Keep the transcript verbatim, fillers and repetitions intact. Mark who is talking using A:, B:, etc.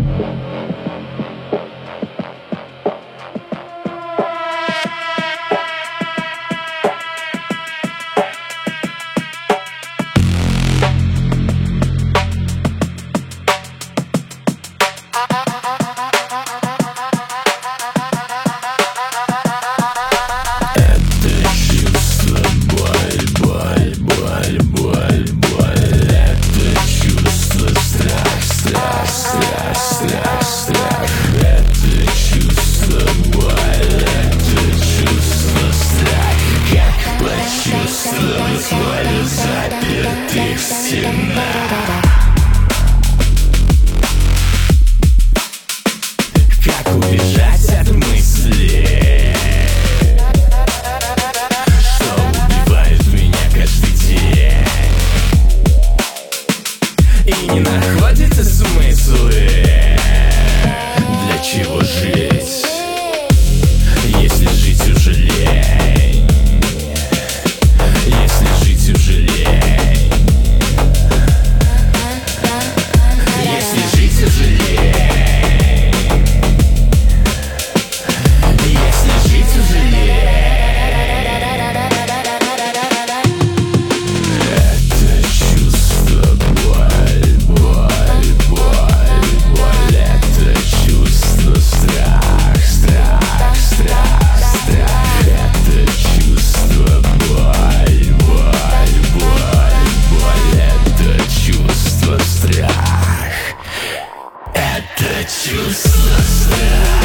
A: Свалю запертых в стенах. Как убежать от мысли, что убивает меня каждый день и не находится смыслы. Для чего жить, если жить уже лень? Если жить уже лень, если жить уже лень, если жить уже лень. Это чувство боль, боль, боль, боль. Это чувство страх, страх, страх, страх. Это чувство боль, боль, боль, боль. Это чувство страх. Это чувство страх.